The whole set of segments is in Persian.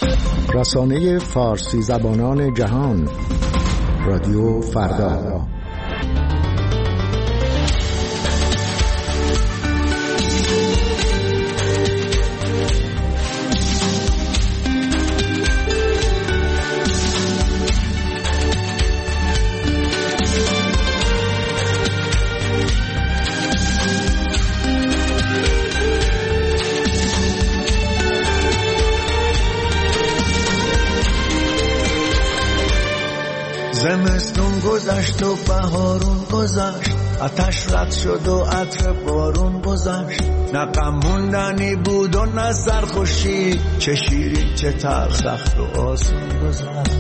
رسانه فارسی زبانان جهان، رادیو فردا. زمستون گذشت و بهارون گذشت، آتش رد شد و عطر بارون گذشت. نه غم موندنی بود و نه سرخوشی، چه شیرین چه تلخ، سخت و آسون گذشت.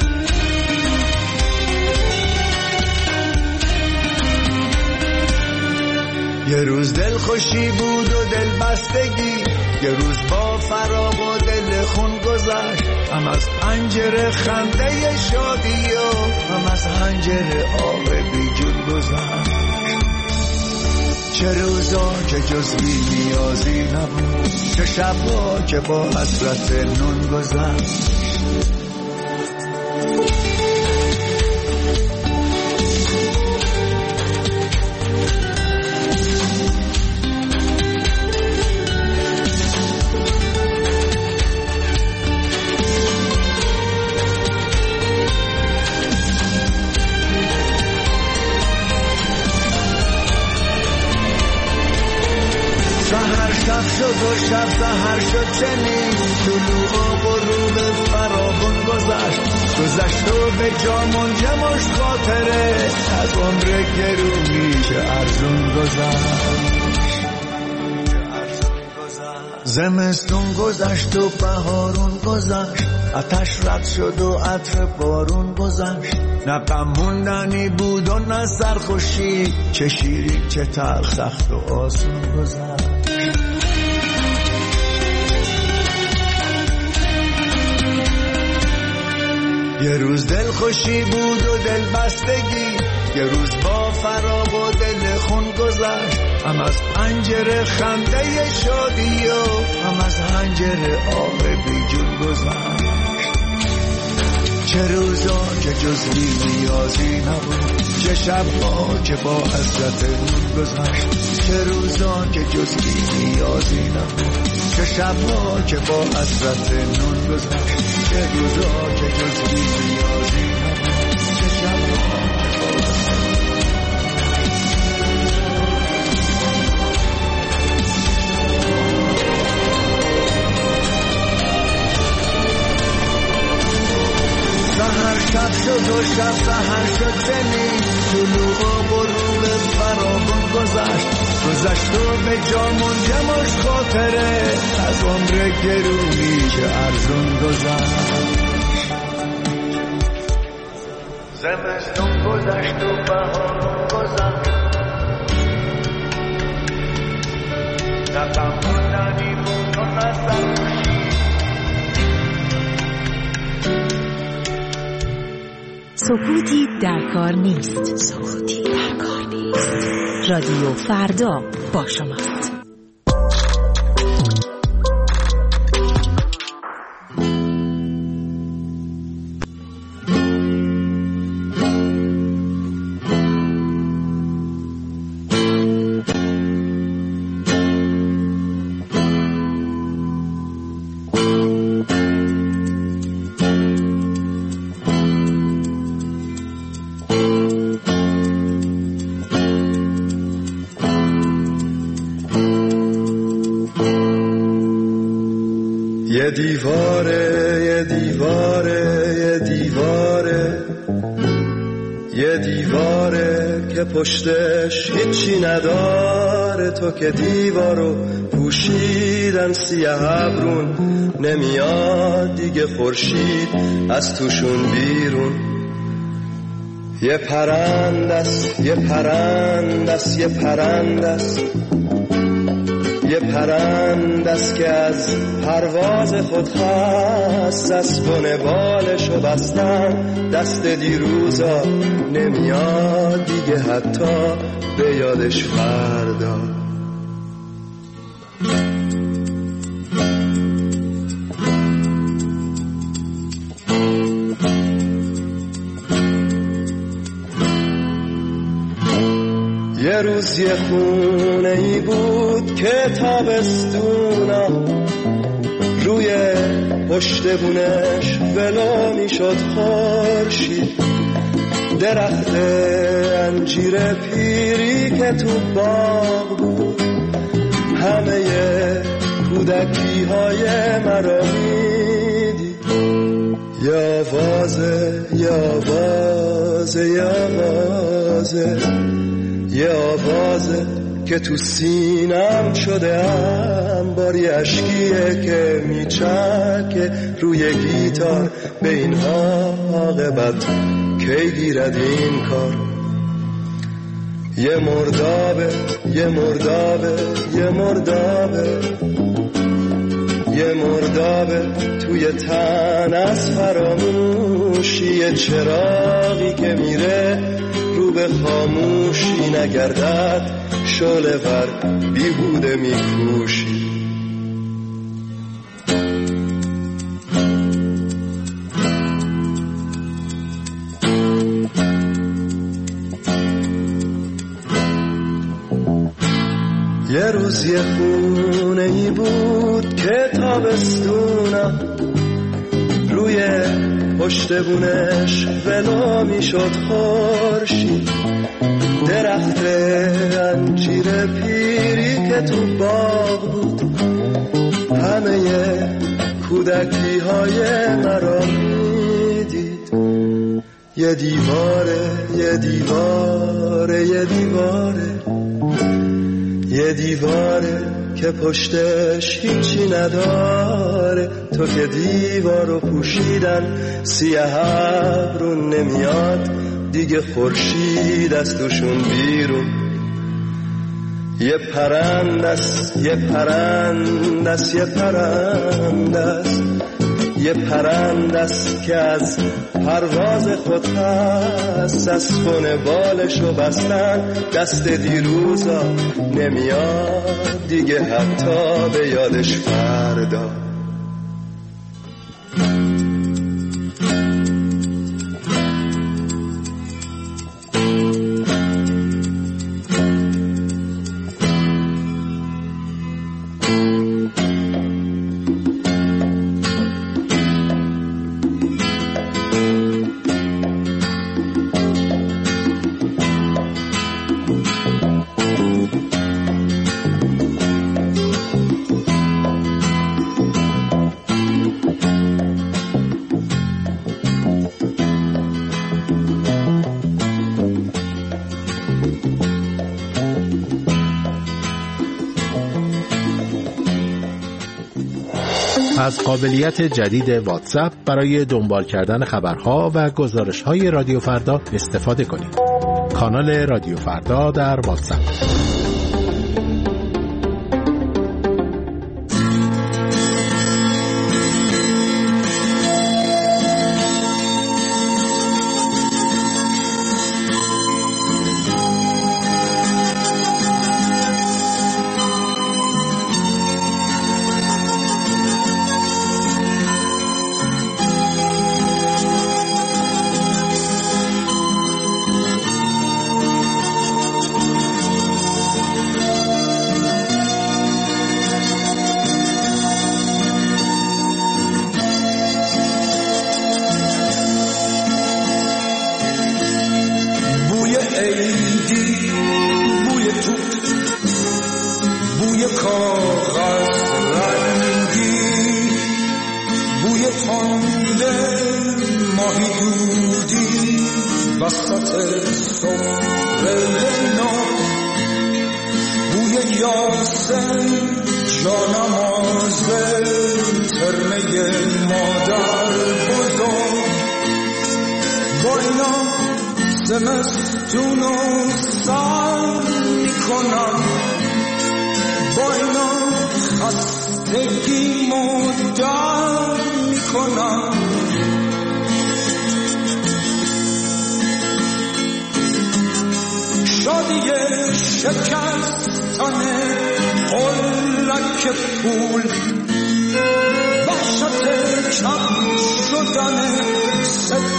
یه روز دل خوشی بود و دل بستگی، یه روز با فراق و دل خون گذشت. هم از پنجره خنده شادی و هم از پنجره آب بی جون گذشت. چه روزا که جز بی نیازی نبود، چه شبا که با حسرت نون گذشت. شد و شب سحر شد چنین، طلوع و غروب فراغون گذشت و به جا منجمش خاطره، از عمر گرونی چه ارزون گذشت. زمستون گذشت و بهارون گذشت، آتش رد شد و عطر بارون گذشت. نه غم موندنی بود و نه سرخوشی، چه شیرین چه تلخ، سخت و آسون گذشت. یه روز دل خوشی بود و دل بستگی، یه روز با فراق و دل خون گذشت. هم از پنجره خنده شادی و هم از پنجره آب بی جون گذشت. چه روزا که جز بی نیازی نبود، چه شبا که با حسرت نون گذشت. چه روزا که جز بی نیازی نبود، چه شبا که با حسرت نون گذشت. چه روزا که جز بی نیازی نبود، چه شبا که با حسرت سحر شب شد و شب سحر شد چنین، طلوع و غروب فراغون گذشت و به جا منجمش خاطره، از عمر گرونی چه ارزون گذشت. زمستون گذشت و بهارون گذشت، نه غم موندنی بود و نه سرخوشی. سکوتی در کار نیست. سکوتی در کار نیست. رادیو فردا با شماست. یه دیواره یه دیواره یه دیواره یه دیواره که پشتش هیچی نداره. تو که دیوارو پوشیدن سیاه ابرون، نمیاد دیگه خورشید از توشون بیرون. یه پرندست یه پرندست یه پرندست یه پرندست که از پرواز خود خست، از بن بالشو بستن دست دیروزا، نمیاد دیگه حتی به یادش فردا. روز یه خونه ای بود که تابستونا روی پشت بونش ولو میشد خورشید، درخت انجیر پیری که تو باغ بود همه کودکی های مرا میدید. یه آوازه یه آوازه یه آوازه یه آوازه که تو سینم شده انباری اشکیه که میچکه روی گیتار به این عاقبت کی گیرد این کار. یه مردابه یه مردابه یه مردابه یه مردابه توی تن از فراموشی، یه چراغی که میره رو به خاموشی، نگردد شعله ور بیهوده میکوشی. یه روز یه خونه ای بود که تابستونا روی پشت بونش ولو میشد خورشید، درخت انجیر پیری که تو باغ بود همه کودکی های مرا میدید. یه دیواره یه دیواره یه دیواره یه دیواره که پشتش هیچی نداره، تو که دیوارو پوشیدن سیاه ابرون نمیاد دیگه خورشید از توشون بیرون. یه پرندست یه پرندست یه پرندست یه پرندست که از پرواز خود هست، از خونه بالشو بستن دست دیروزا نمیاد دیگه حتی به یادش فردا. از قابلیت جدید واتساپ برای دنبال کردن خبرها و گزارش‌های رادیو فردا استفاده کنید. کانال رادیو فردا در واتساپ.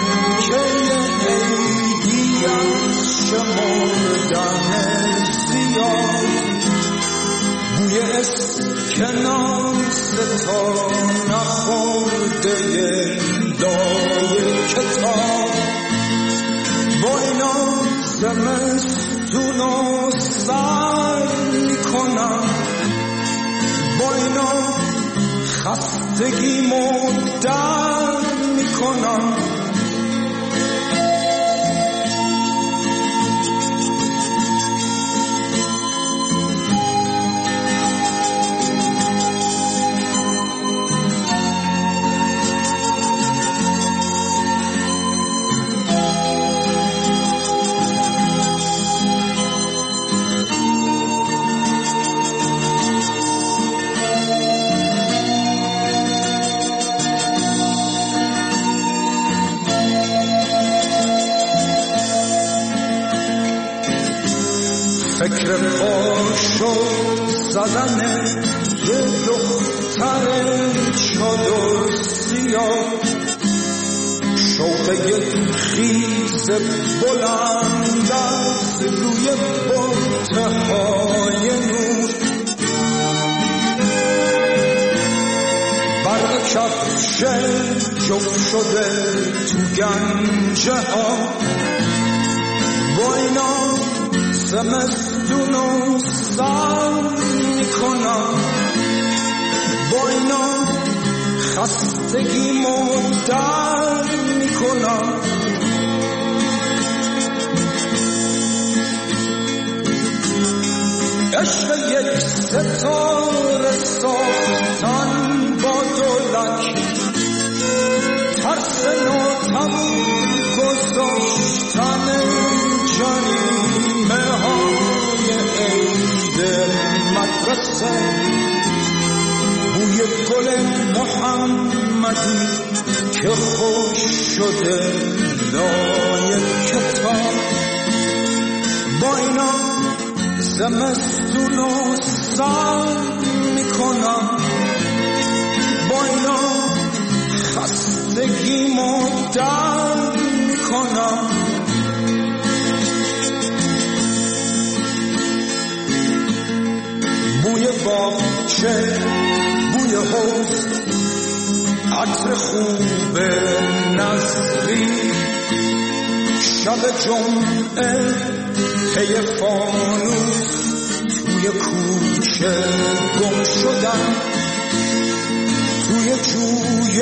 شمردن زیر کناس تا نخورده لای کتاب با اینا زمستون رو سر میکنم با اینا خستگی در میکنم فکر پاشو زدن یه دختر چادر سیاه شوق یک خیز بلند از روی بطهای نور برق کفش جفت شده تو گنجه ها با اینا زمستون رو سر میکنم با اینا خستگی در میکنم عشق یک ستاره ساختن با دولک ترس ناتموم گذاشتن جریمه های عید مدرسه بوی گل محمدی که خوش شده لای کتاب با اینا زمستون رو سر میکنم با اینا خستگی در میکنم بوی باغچه بوی حوض عطر خوب نظری شب جمعه پی فانوس توی کوچه گم شدم توی جوی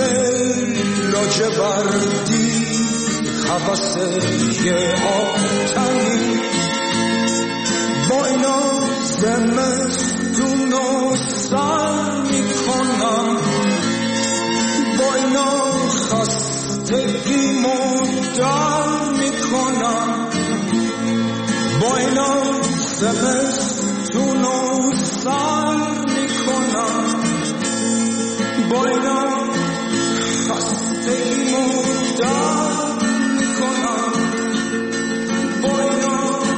لاجوردی هوس یه آتنی با اینا زمستون رو سر میکنم با اینا خستگی در میکنم با اینا زمستون رو سر میکنم با اینا خستگی در میکنم با اینا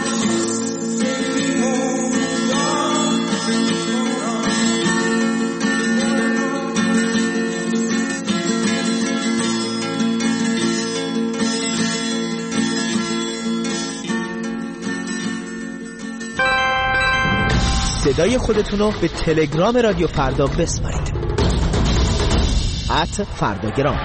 صدای خودتون رو به تلگرام رادیو فردا بسپارید @فرداگرام.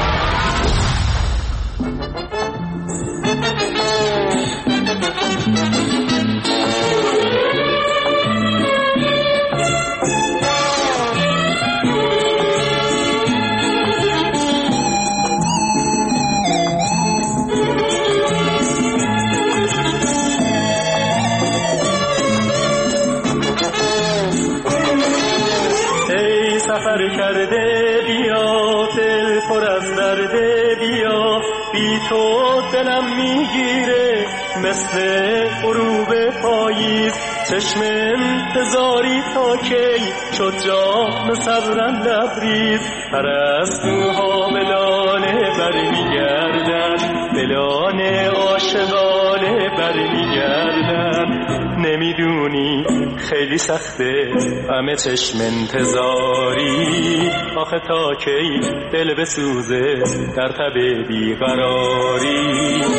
سفر کرده بیا دل پر از درده بیا بی تو دلم میگیره مثل غروب پاییز چشم انتظاری تا کی شد جام صبرم لبریز پرستوها به لانه برمیگردن به لانه عاشقانه برمیگردن نمیدونی خیلی سخته همه چشم انتظاری آخه تا کی دل بسوزه در تب بیقراری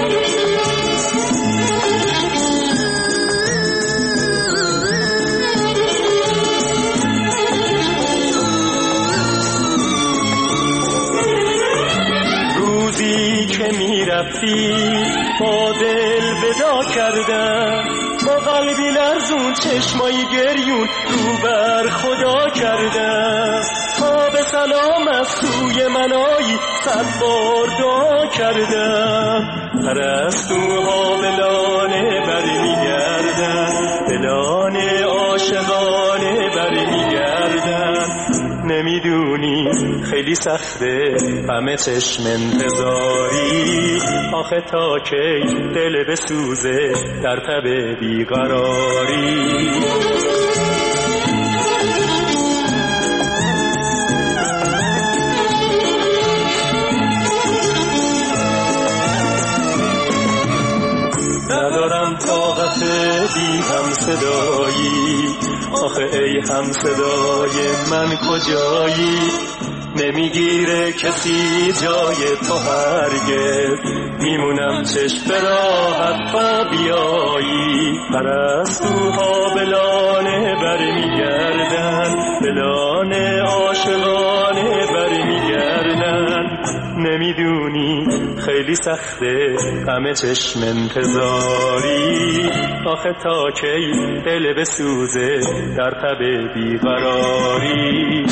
رفتی با دل ودا کردم، با قلبی لرزون چشمایی گریون رو بر خدا کردم، تا به سلام از سوی منایی 100 بار دعا کردم. پرستوها به لانه برمیگردن، به لانه عاشقانه برمیگردن. نمیدونی خیلی سخته همه چشم انتظاری، آخه تا کی دل بسوزه در تب بیقراری. ندارم طاقت بی هم صدایی، آخه ای هم صدای من کجایی؟ نمیگیره کسی جای تو هرگز، میمونم چشم به راحت تا بیایی. پرستوها به لانه برمیگردن، به لانه عاشقانه برمیگردن. نمیدونی خیلی سخته همه چشم انتظاری، آخه تا کی دل بسوزه در تب بیقراری.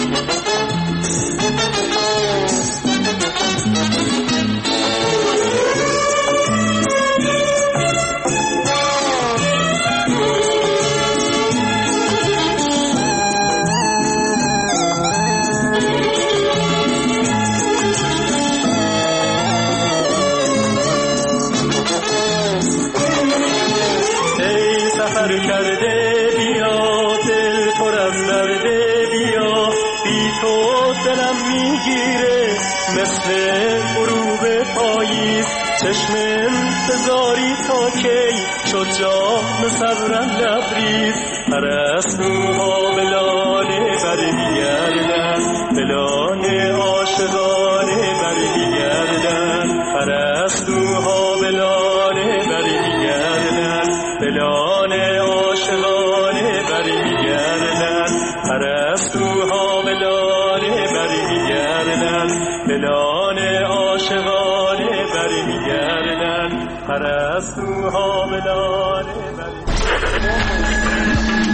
سفر کرده بیا، دل پر از درده بیا، بی تو دلم میگیره مثل غروب پاییز. چشم انتظاری تا کی شد جام صبرم لبریز. پرستوها به لانه برمیگردن، به لانه عاشقانه برمیگردن. پرستوها به لانه برمیگردن، به لانه عاشقانه برمیگردن. پرستوها به لانه برمیگردن، به لانه عاشقانه برمیگردن. پرستوها به لانه برمیگردن.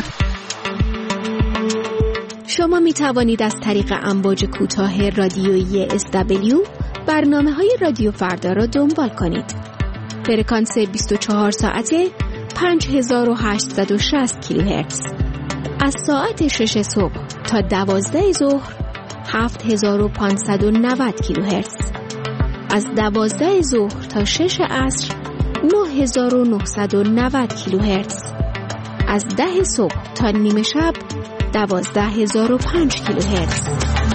شما می توانید از طریق امواج کوتاه رادیویی SW برنامه‌های رادیو فردا را دنبال کنید. فرکانس 24 ساعته 5860 کیلوهرتز. از ساعت 6 صبح تا 12 ظهر 7590 کیلوهرتز. از 12 ظهر تا 6 عصر 9990 کیلوهرتز. از 10 صبح تا نیمه شب 12005 کیلوهرتز.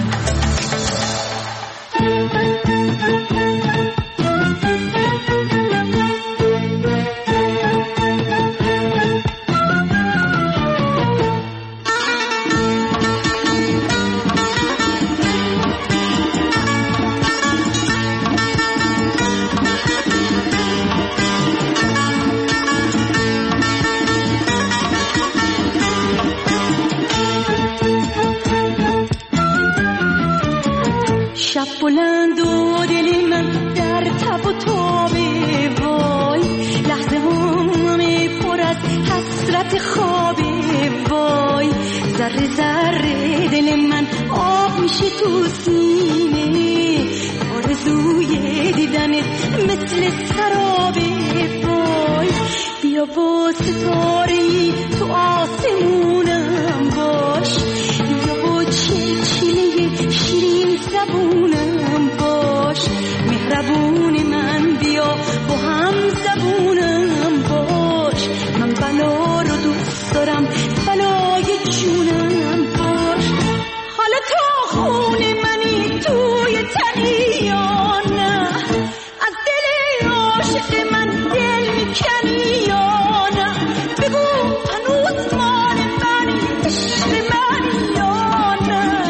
شب بلند و دل من در تب و تابه، وای لحظه همه پر از حسرت خوابه، وای ذره ذره دل من آب میشه تو سینه، آرزوی دیدنت مثل سرابه، وای بیا با ستاره‌ای تو آسمونم باش، بیا با چلچله شیرین زبونم باش، مهربون من بیا با هم زبونم باش، من بلا رو دوست دارم بلای جونم باش. حالا تو خون منی توی تنی یا نه، از دل عاشق من دل میکنی یا نه، بگو هنوز مال منی عشق منی یا نه.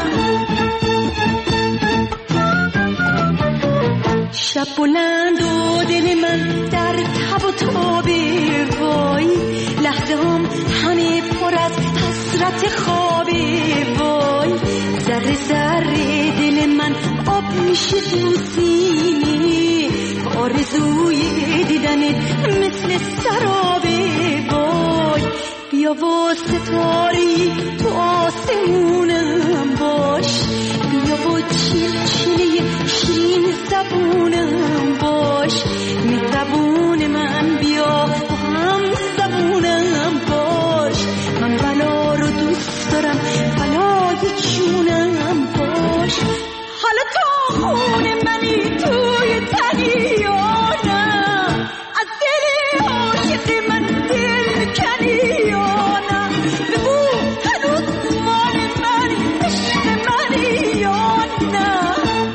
شب بلند و دل من در تب و تابه، وای لحظه هم همه پر از حسرت خوابه، وای ذره ذره دل من آب میشه تو سینه، آرزوی دیدنت مثل سرابه وای بیا و ستاری تو آسمونم باش بیا و چیلچیلی شیرین زبونم باش مهربون من بیا و هم زبونم باش من بلا رو دوست دارم بلای جونم باش حالا تا خون منی توی تنی یا نه از دل عاشق من دل کنی یا نه بگو هنوز مال منی عشق منی یا نه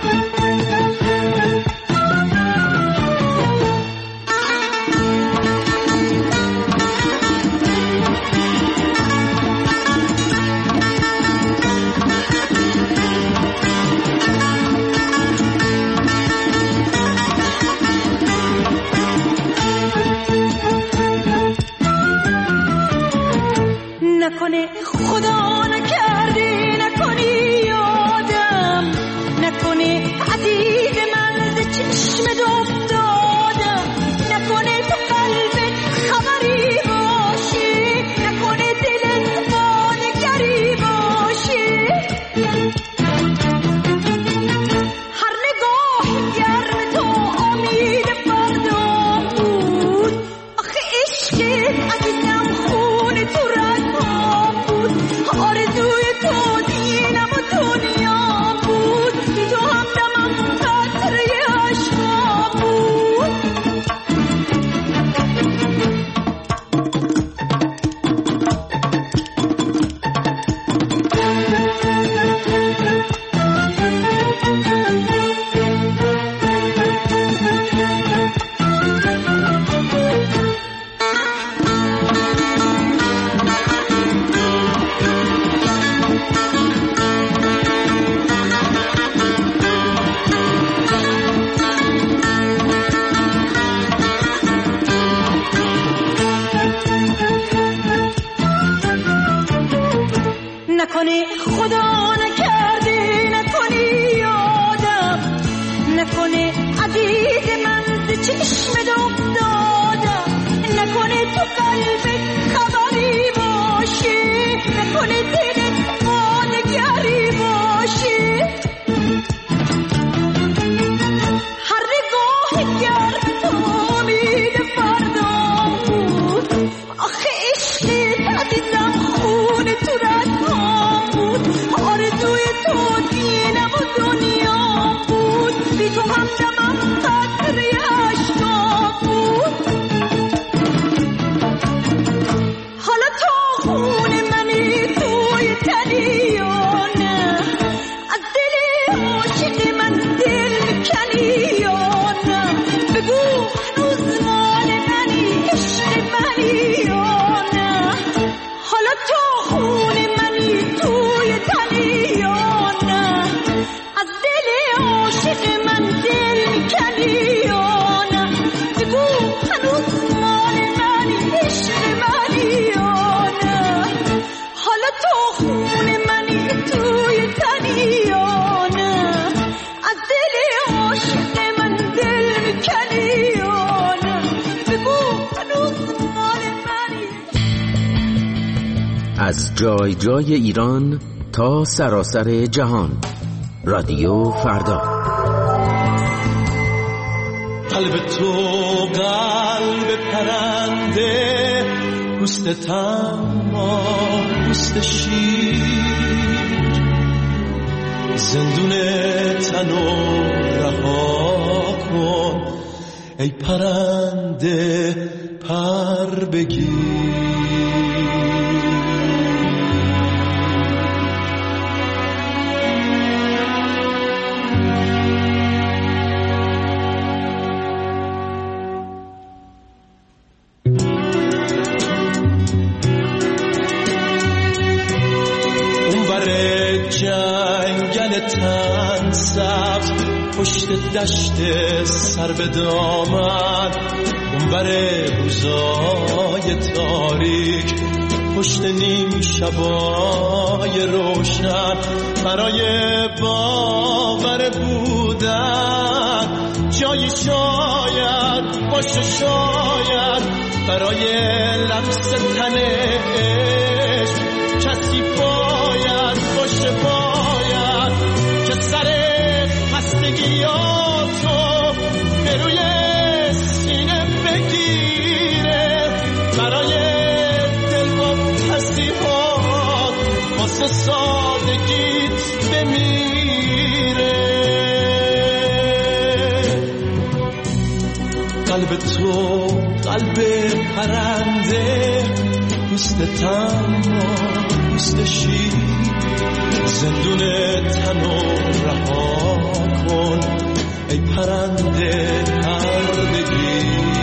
نکنه خدا نکرده نکنی یادم نکنه عزیز من ز چشمت افتادم نکنه تو قلبت خبری باشه نکنه دلت با نگری باشه هر نگاه گرم تو امید فردا بود آخه عشقت عزیزم خون تو آرزوی تو دینم و دنیا بود بی تو همدمم قطره عشقا بود نکنه خدا نکرده نکنی یادم نکنه عزیز من ز چشمت افتادم نکنه تو قلبت خبری باشه نکنه دلت با نگری باشه هر نگاه گرم تو امید فردا بود آخه عشقت عزیزم خون تو آرزوی تو دینم و دنیا بود بی تو همدمم قطره عشقا بود حالا تا خون منی توی تنی یا نه از دل عاشق من دل کنی یا نه بگو هنوز مال منی عشق منی یا نه حالا تا خون منی توی تنی یا نه از دل عاشق من دل کنی یا نه بگو هنوز مال منی عشق منی یا نه حالا تا خون منی توی تنی یا نه از دل عاشق من دل کنی یا نه بگو هنوز مال منی. از جای جای ایران تا سراسر جهان رادیو فردا. قلب تو قلب پرنده پوست تما پوست شیر زندون تنو رها کن ای پرنده پر بگیر. جنگل تن سبز پشت دشت سر به دامن اونور روزای تاریک پشت نیم شبای روشن برای باور بودن جایی شاید باشه، شاید برای لمس تنش کسی باید باشه، باید که سر خستگیاتو به روی سینه بگیره، برای دلواپسی‌هات واسه سادگیت بمیره. قلب تو قلب پرنده، پوست تنها پوست شیر، زندون تنو رها کن ای پرنده پردگی.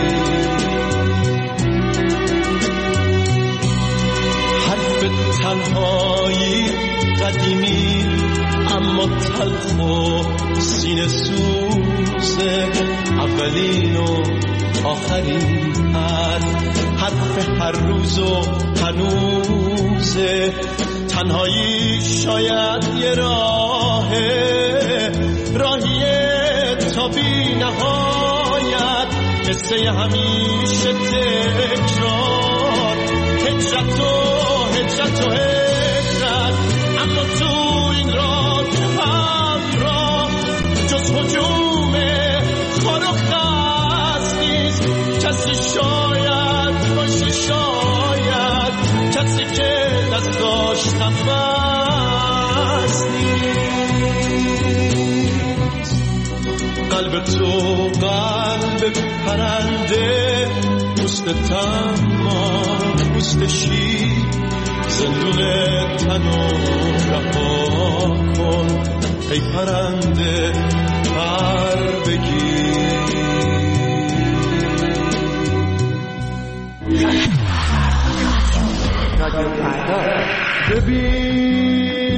حرف تنهایی قدیمی اما تلخ و سینه سوزه، اولین و آخرین حرف هر روز و هنوزه. تنهایی شاید یه راهیه تا بی نهایت، قصه همیشه تکرار، هجرت و هجرت، اما تو این راه همراه جز هجوم خار و خس نیست. کسی شاید باشه، شاید کسی که دست داشتم بس نیست. قلب تو قلب پرنده، پوست تنها پوست شیر، زندون تنو رها کن ای پرنده پر بگیر. رادیو فردا. ببین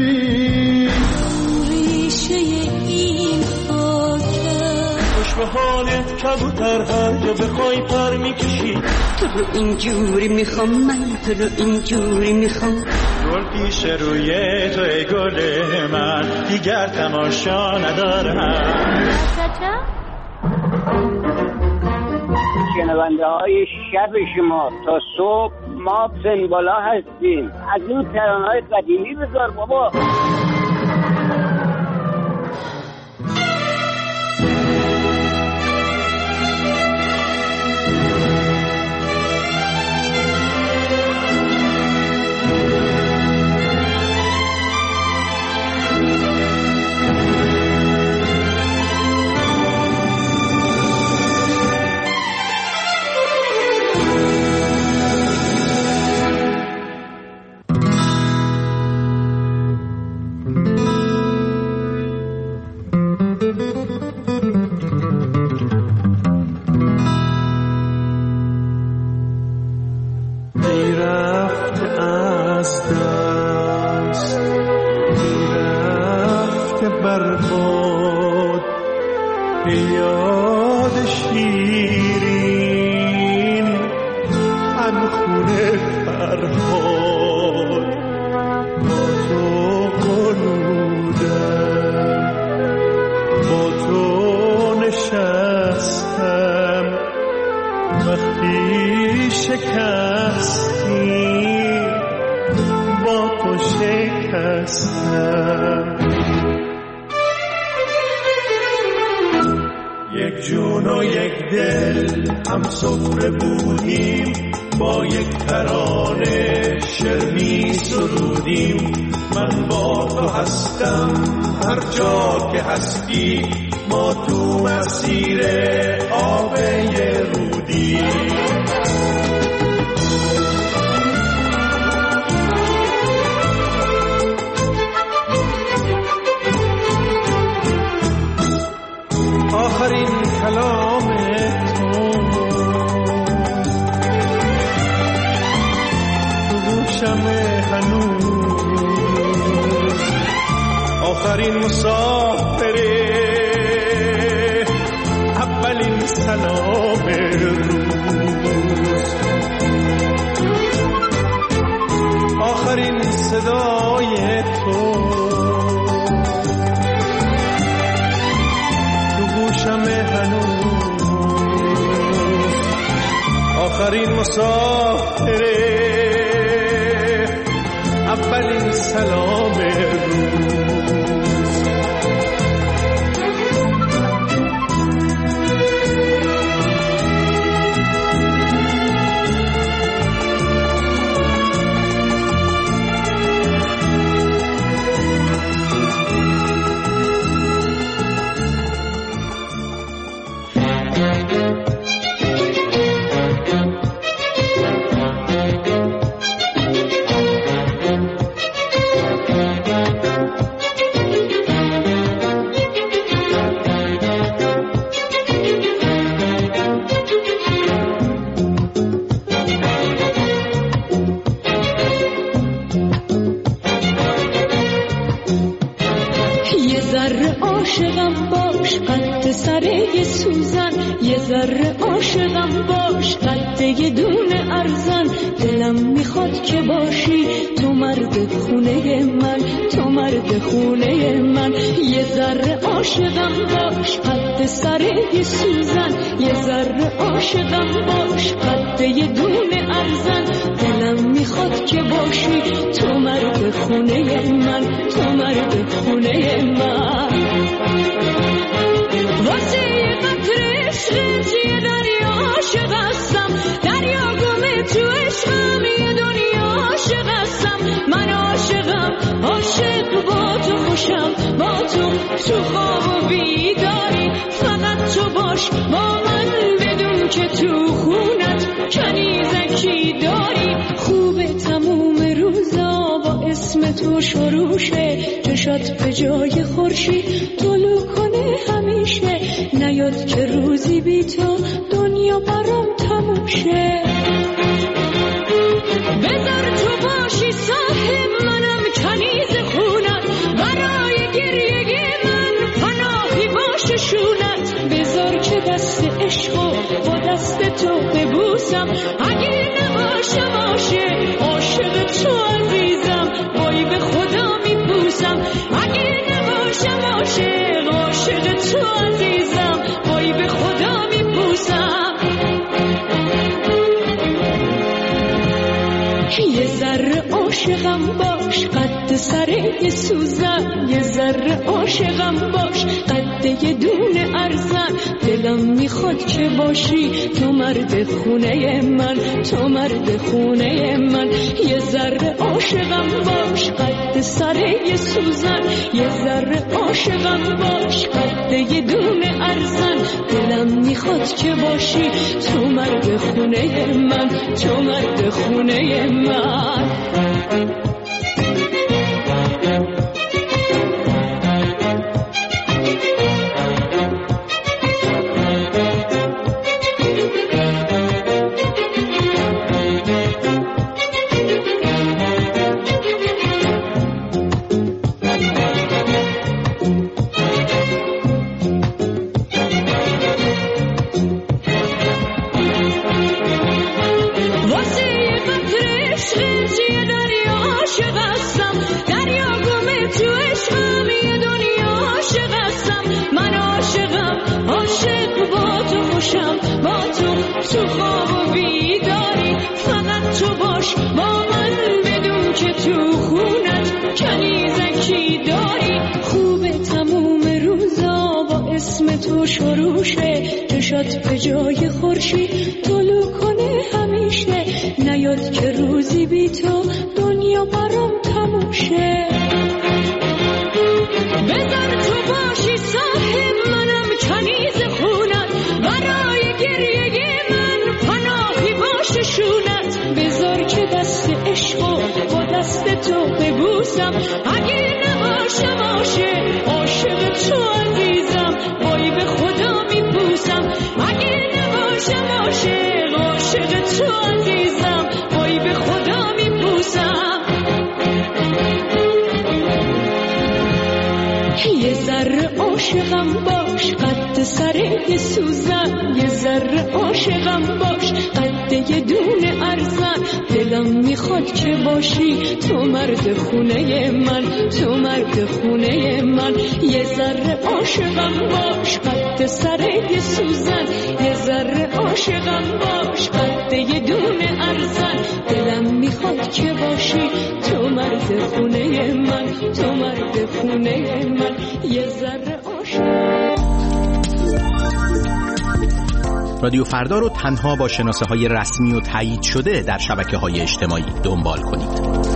ریشه این خاکه، خوش به حالت کبوتر، هر جا بخوای پر میکشی. تو رو اینجوری میخوام، من تو رو اینجوری میخوام. گل پیش روی تو ای گل من، دیگر تماشا ندارم. شنونده های شب شما تا صبح ما پنبالا هستیم. از اون ترانه‌های قدیمی بذار بابا. یک جون و یک دل هم سفره بودیم، با یک ترانه شعر می سرودیم. من با تو هستم هر جا که هستی، ما تو مسیر آب رودیم. آخرین کلام تو گوشم هنوز، آخرین مسافره، اولین سلام روز، آخرین صدای تو گوشم آخرین مسافره، اولین سلام روز. عاشقم باش قد سره سوزن، یه ذره عاشقم باش قد یه دونه ارزن. دلم میخواد که باشی تو مرد خونه من، تو مرد خونه من. یه ذره عاشقم باش قد سره سوزن، یه ذره عاشقم باش قد یه دونه ارزن. دلم میخواد که باشی تو مرد خونه من، تو مرد خونه من. واسه یه قطره عشقت یه دریا عاشق هستم، دریا گمه تو عشقم یه دنیا عاشق هستم. من عاشقم، عاشق با تو خوشم، با تو خواب و بیداری. فقط تو باش با من بدون که تو خونت کنیزکی داری. خوبه تموم روزا با اسم تو شروع شه، چشات به جای خورشید طلوع کنه همیشه. نیاد که روزی بی تو دنیا برام تموم شه. بذار تو باشی صاحب منم کنیز خونت، برای گریه من پناهی باشه شونت. بذار که دست عشقو با دست تو ببوسم، اگه نباشم عاشق تو عزیزم، وای به خدا میپوسم. اگه نباشم عاشق تو عزیزم، وای به خدا میپوسم. یه ذره عاشقم باش قد سره سوزن، یه ذره عاشقم باش قد یه دونه ارزن. دلم میخواد که باشی تو مرد خونه من، تو مرد خونه من. یه ذره عاشقم باش قد سره سوزن، یه ذره عاشقم باش قد یه دونه ارزن. دلم میخواد که باشی تو مرد خونه من، تو مرد خونه من. تو خواب و بیداری. فقط تو باش با من بدون که تو خونت کنیزکی داری. خوبه تموم روزا با اسم تو شروع شه، چشات به جای خورشید طلوع کنه همیشه. نیاد که روزی بی تو دنیا برام تموم شه. بذار تو باشی صاحب منم کنیز خونت، برای گریه من پناهی باشه شونت. بذار که دست عشقو با دست تو ببوسم، اگه نباشم عاشق تو عزیزم، وای به خدا میپوسم. اگه نباشم عاشق تو عزیزم، وای به خدا میپوسم. یه ذره عاشقم باش قد سره سوزن، یه ذره عاشقم باش قد یه دونه ارزن. دلم میخواد که باشی تو مرد خونه من، تو مرد خونه من. یه ذره عاشقم باش قد سره سوزن، یه ذره عاشقم باش قد باده دونه ارزن، دلم میخواد که باشی تو مرد خونه من، تو مرد خونه من، یه ذره عاشق. رادیو فردا رو تنها با شناسه های رسمی و تایید شده در شبکه های اجتماعی دنبال کنید.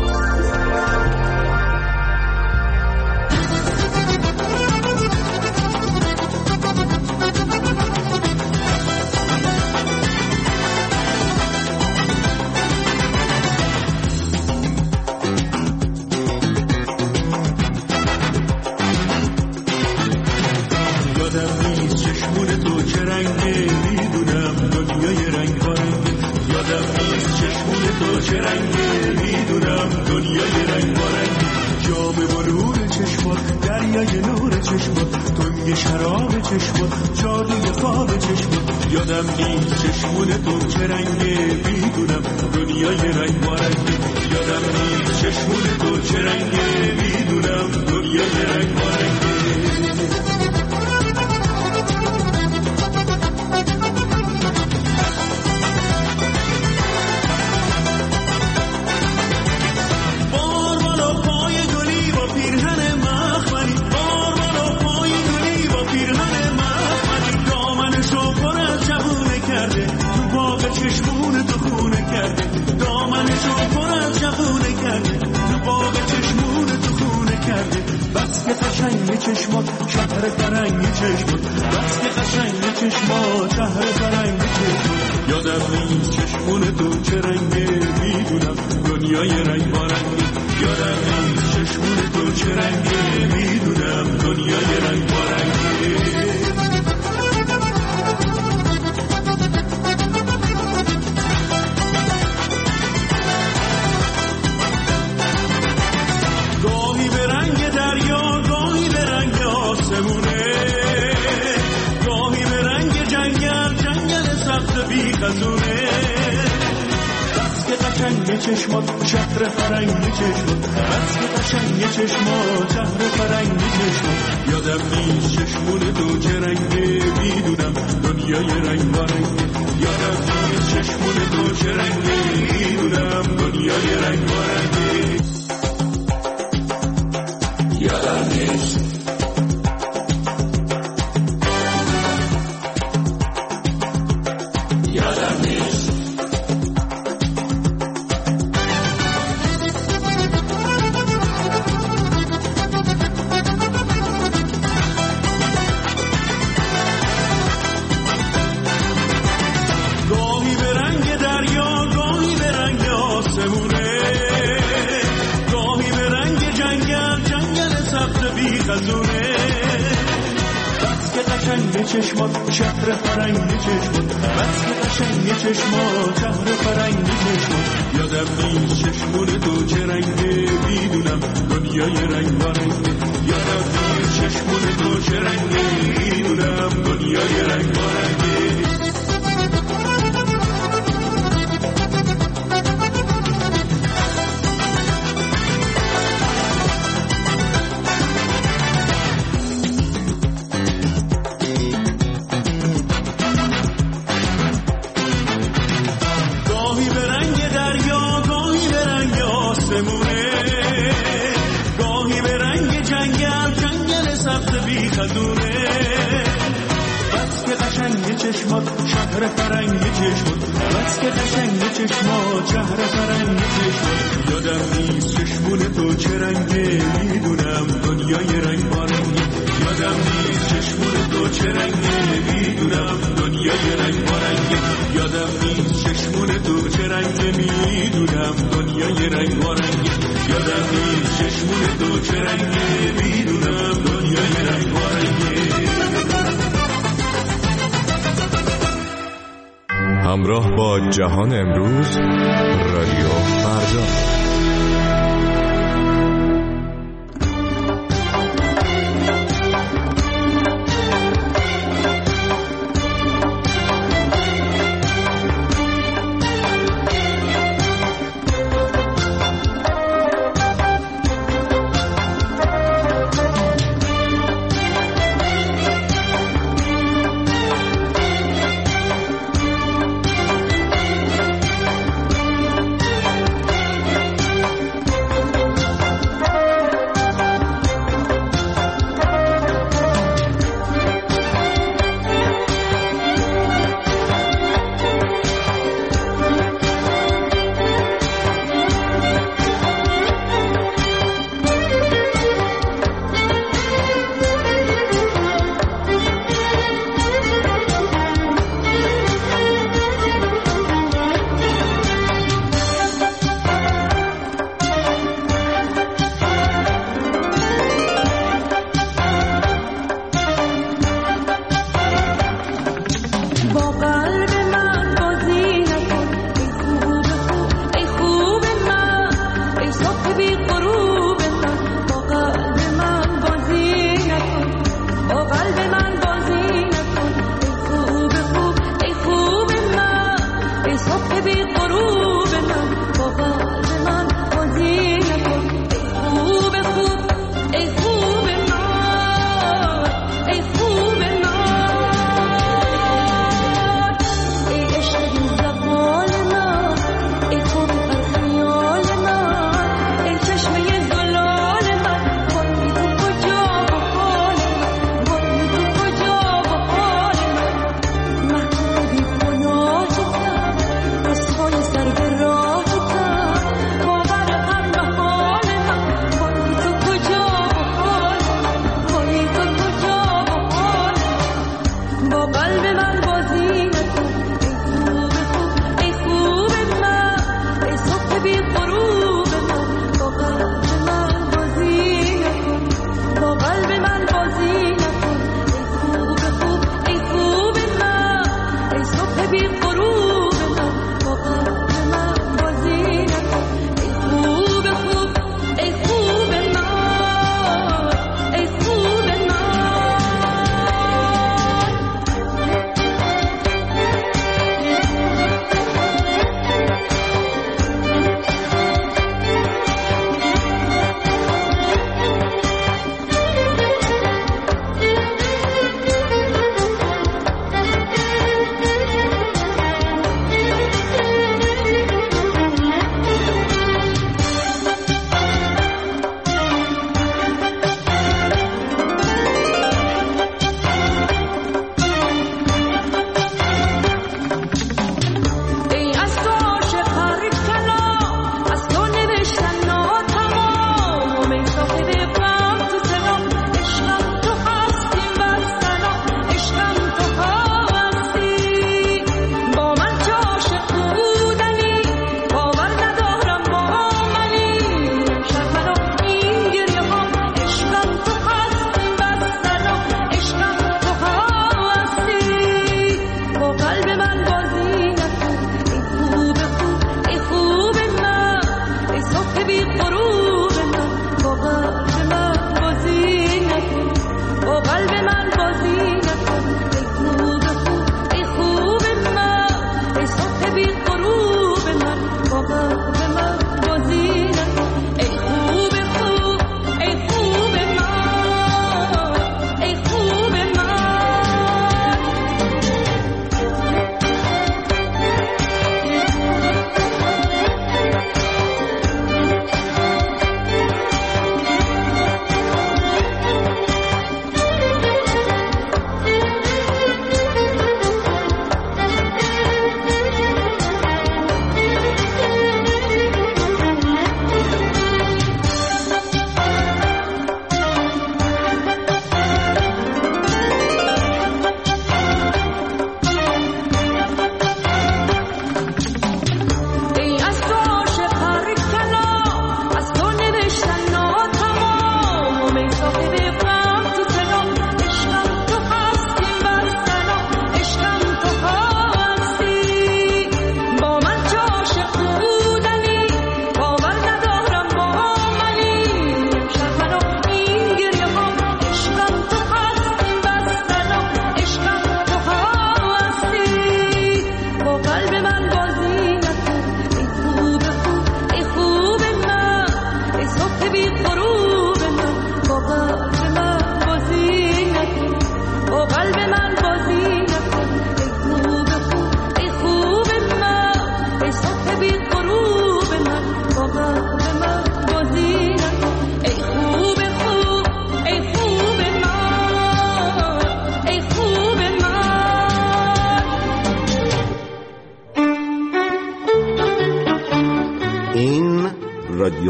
همراه با جهان امروز، رادیو فردا.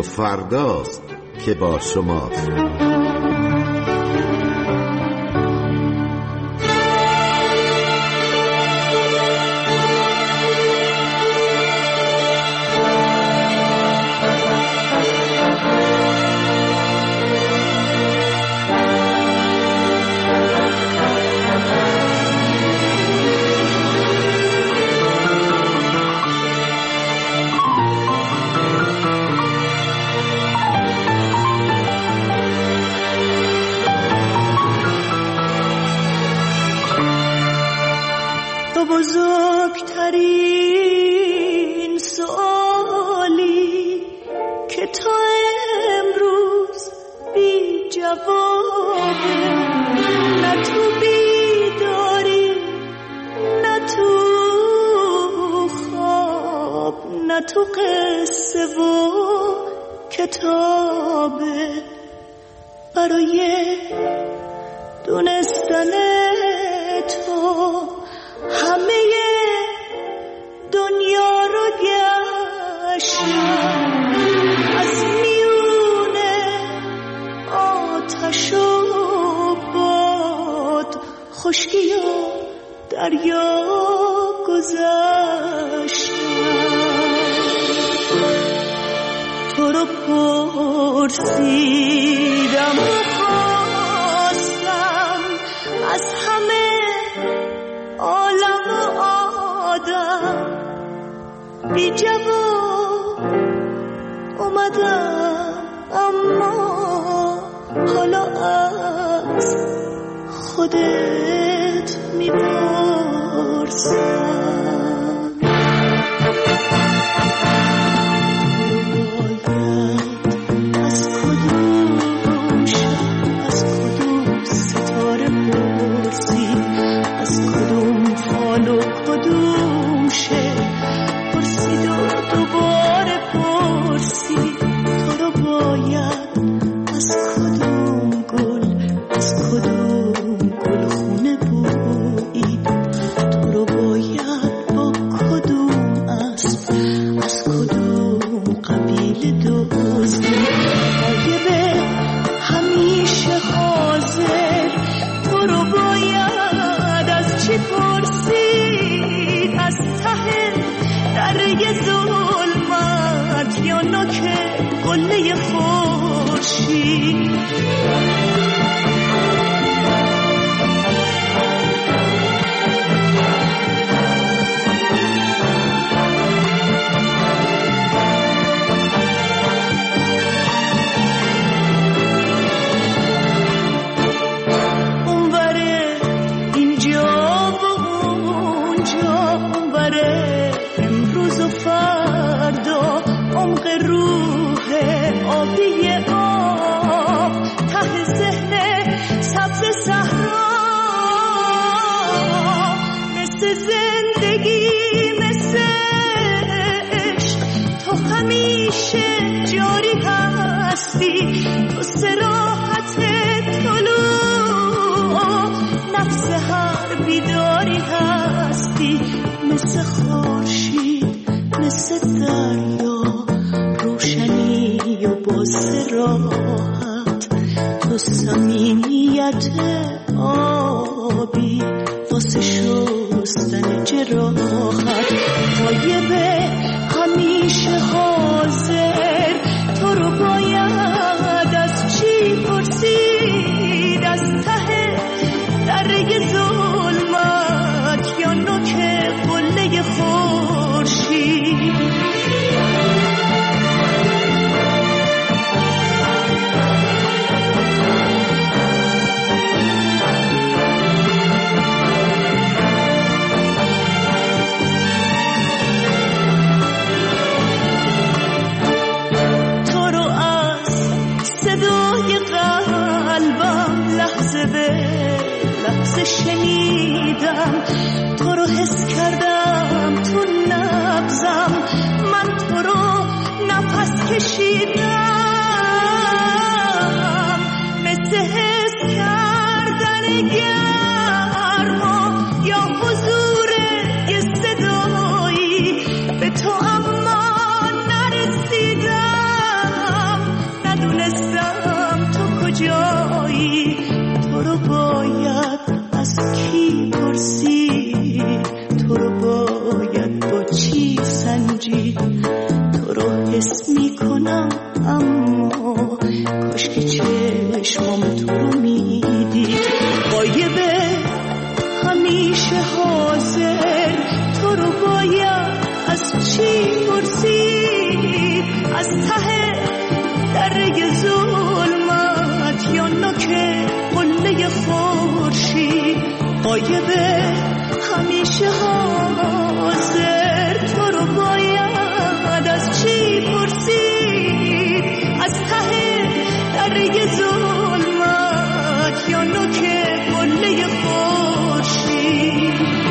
فرداست که با شماست. بزرگترین سوالی که تا امروز بی جوابه، نه تو بیداری نه تو خواب نه تو قصه و کتابه. برای دونستن تو همه دنیا رو گشتم، از میونه آتش و باد، خشکی و دریا گذشتم. تو رو پرسیدم و خواستم از همه عالم و آدم، بی جواب اومدم اما حالا از خودت میپرسم. از کدوم شب از کدوم ستاره پرسی، از کدوم فال و کدوم شعر پرسید و دوباره پرسی. تو رو باید از کدوم گل از کدوم گلخونه بویید، تو رو باید با کدوم اسب از کدوم قبیله دزدید. غایبه همیشه حاضر، تو رو باید از چی پرسید؟ از ته دره ظلمت یا نوک قله خورشید؟ تو صراحت طلوع نفس هر بیداری هستی، مثل خورشید مثل دریا روشنی و با صراحت. تو صمیمیت آبی واسه شستن جراحت. غایبه همیشه حاضر، تو رو باید از چی پرسید؟ از ته دره ظلمت یا نوک قله خورشید؟ شنیدم تو رو، حس کردم تو نبضم، من تو رو نفس کشیدم، مثل حس کردن گرما یا حضور یه صدایی به تو اما نرسیدم. پرسید تو رو باید با چی سنجید، تو رو حس میکنم اما کاش که چشمام تو رو میدید. غایبه همیشه حاضر، تو رو باید از چی پرسید، از ته دره ظلمت یا نوک قله خورشید. غایبه همیشه حاضر، تو رو باید از چی پرسید، از ته دره ظلمت یا نوک قله خورشید.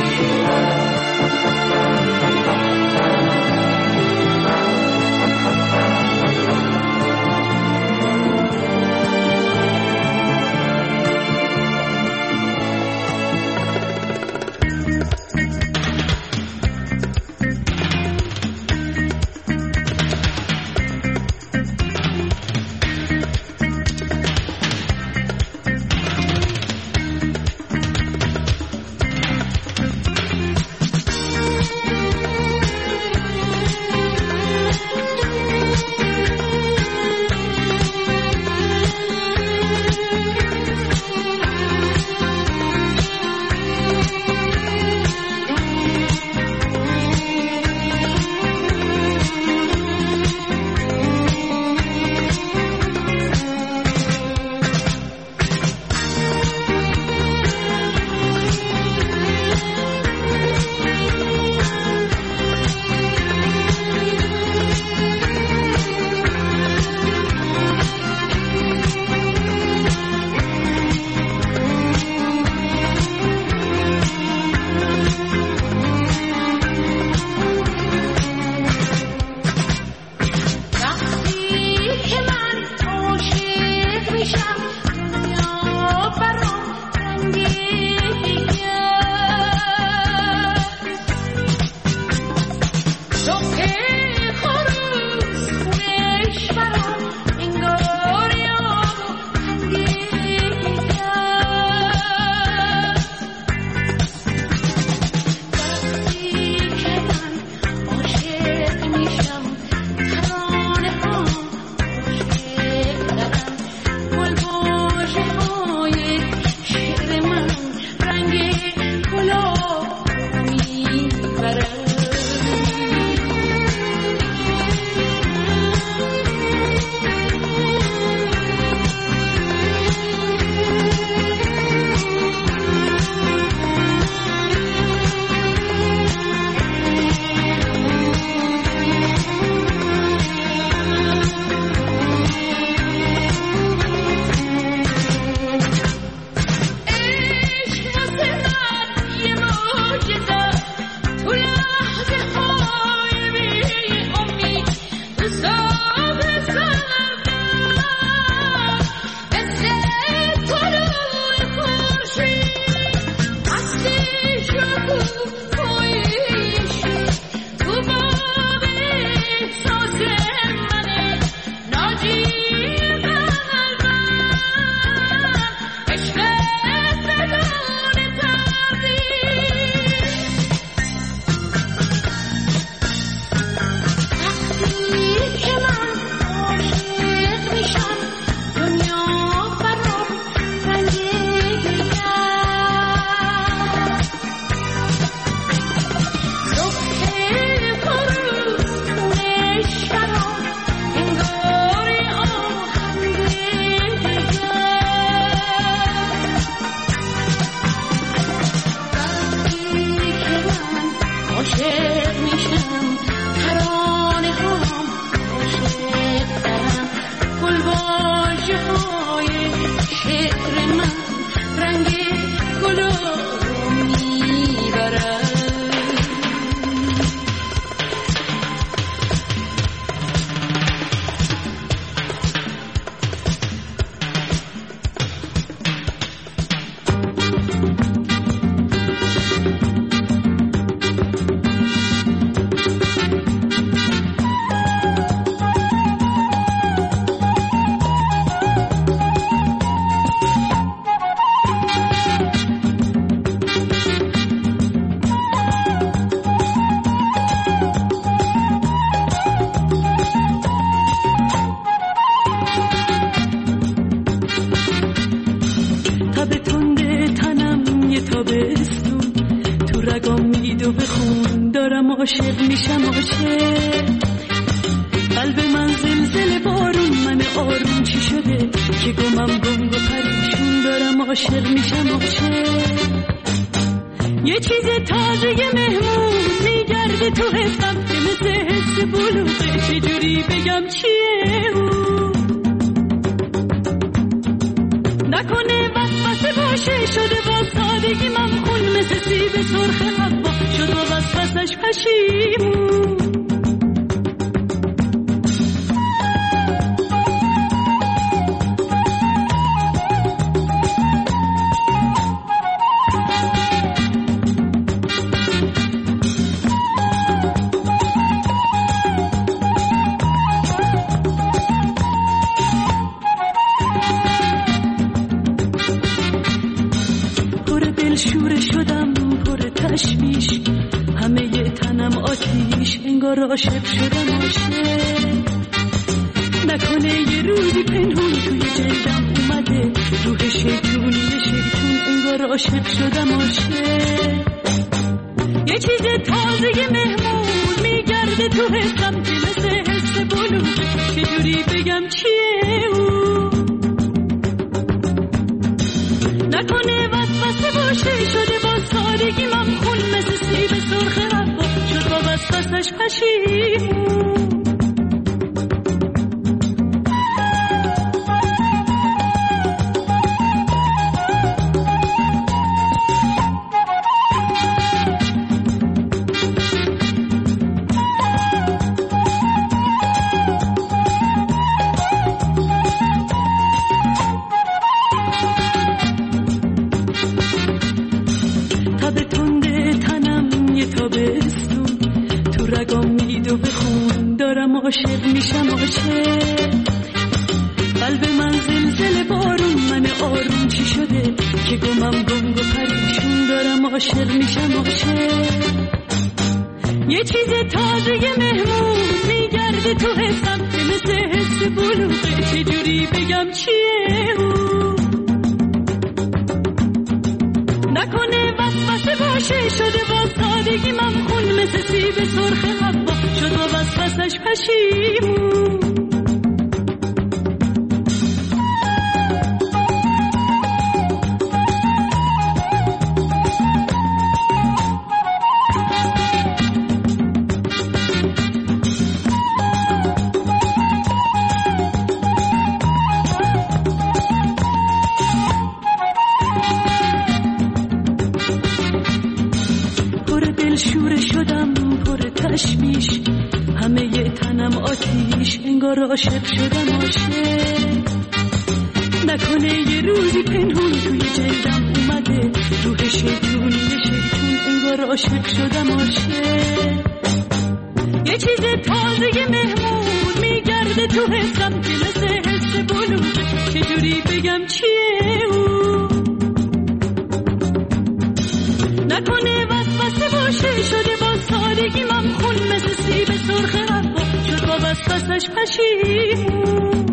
عاشق میشم عاشق. قلب من زلزله بارون، من آروم چی شده که گمم گم و پریشون دارم عاشق میشم عاشق. یه چیز تازه مهمون میگرده تو حسم که مثل حس بلوغه، چجوری بگم چیه اون؟ نکنه وسوسه باشه شده با سادگی ممخون، مثل سیب سرخ حوا شد و وسوسش پشیمون. عاشق شدم عاشق. نکنه یه روزی پنهون توی جلدم اومده روح شیطون انگار عاشق شدم عاشق. یه چیز تازه مهمون میگرده تو حسم که مثل حس بلوغ، چجوری بگم چیه اون؟ نکنه وسوسه باشه شده با سادگی ممخون، مثل سیب سرخ حوا شد با وسوسش پشیمون. عاشق میشم عاشق. قلب من زلزله بارون، من آروم چی شده که گمم گنگ و پریشون دارم عاشق میشم عاشق. یه چیز تازه مهمون میگرده تو حسم که مثل حس بلوغه، چجوری بگم چیه اون؟ نکنه وسوسه باشه شده با سادگی ممخون، مثل سیب سرخ حوا شد با وسوسش پشیمون. عاشق شدم عاشق. نکنه یه روزی پنهون توی جلدم اومده روح شیطون انگار عاشق شدم عاشق. یه چیز تازه مهمون میگرده تو حسم که مثل حس بلوغ، چجوری بگم چیه اون؟ نکنه وسوسه باشه شده با سادگی ممخون، مثل سیب سرخ حوا شد با وسوسش پشیمون.